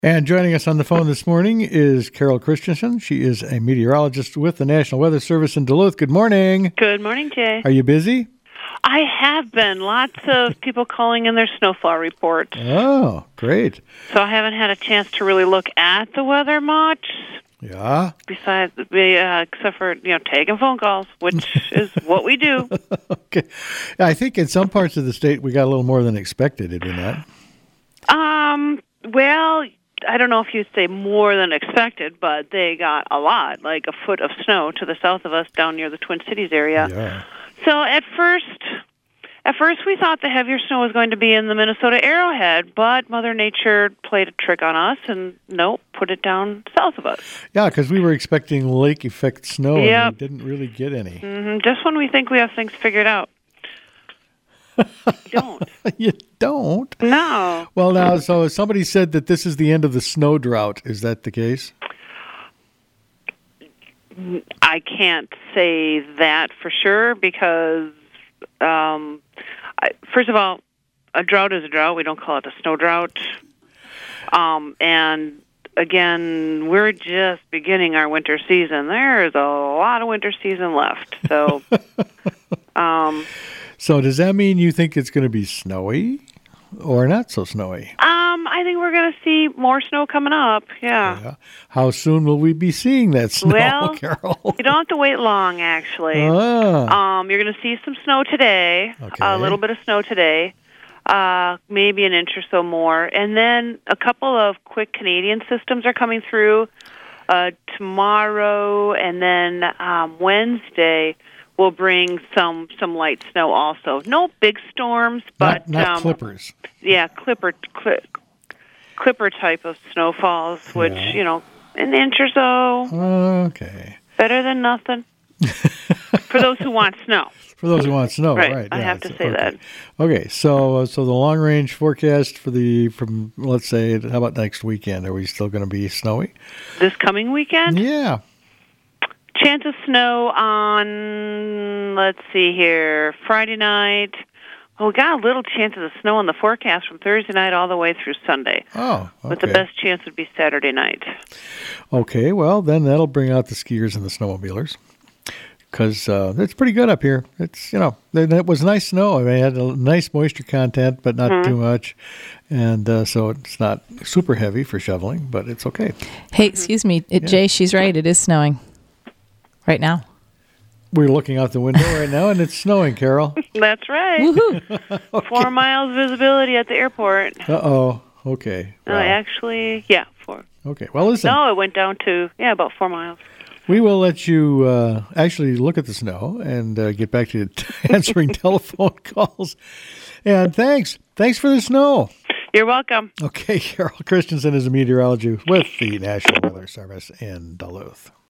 And joining us on the phone this morning is Carol Christensen. She is a meteorologist with the National Weather Service in Duluth. Good morning. Good morning, Jay. Are you busy? I have been. Lots of people calling in their snowfall reports. Oh, great. So I haven't had a chance to really look at the weather much. Yeah. Besides, except for, taking phone calls, which is what we do. Okay. I think in some parts of the state we got a little more than expected, did we not? Well, I don't know if you'd say more than expected, but they got a lot, like a foot of snow to the south of us down near the Twin Cities area. Yeah. So at first we thought the heavier snow was going to be in the Minnesota Arrowhead, but Mother Nature played a trick on us and put it down south of us. Yeah, because we were expecting lake effect snow Yep. and we didn't really get any. Just when we think we have things figured out. You don't. You don't? No. Well, now, so somebody said that this is the end of the snow drought. Is that the case? I can't say that for sure because, first of all, a drought is a drought. We don't call it a snow drought. And again, we're just beginning our winter season. There is a lot of winter season left. So, So does that mean you think it's going to be snowy or not so snowy? I think we're going to see more snow coming up. Yeah. How soon will we be seeing that snow, Well, Carol? You don't have to wait long, actually. Ah. You're going to see some snow today, Okay. a little bit of snow today, maybe an inch or so more. And then a couple of quick Canadian systems are coming through tomorrow, and then Wednesday will bring some light snow also. No big storms, but not clippers. Yeah, clipper type of snowfalls, which, an inch or so. Okay. Better than nothing. For those who want snow. For those who want snow, right? I have to say that. Okay, so the long range forecast from let's say, how about next weekend? Are we still going to be snowy? This coming weekend? Yeah. Chance of snow on, let's see here, Friday night. Well, we got a little chance of the snow in the forecast from Thursday night all the way through Sunday. Oh, okay. But the best chance would be Saturday night. Okay, well, then that'll bring out the skiers and the snowmobilers. Because it's pretty good up here. It's, it was nice snow. I mean, it had a nice moisture content, but not too much. And so it's not super heavy for shoveling, but it's okay. Hey, excuse me. Jay, she's right. It is snowing right now. We're looking out the window right now, and it's snowing, Carol. That's right. Woohoo! Okay. 4 miles visibility at the airport. Uh-oh. Okay. No, actually, 4. Okay. Well, listen. No, it went down to, about 4 miles. We will let you actually look at the snow and get back to answering telephone calls. And thanks. Thanks for the snow. You're welcome. Okay, Carol Christensen is a meteorologist with the National Weather Service in Duluth.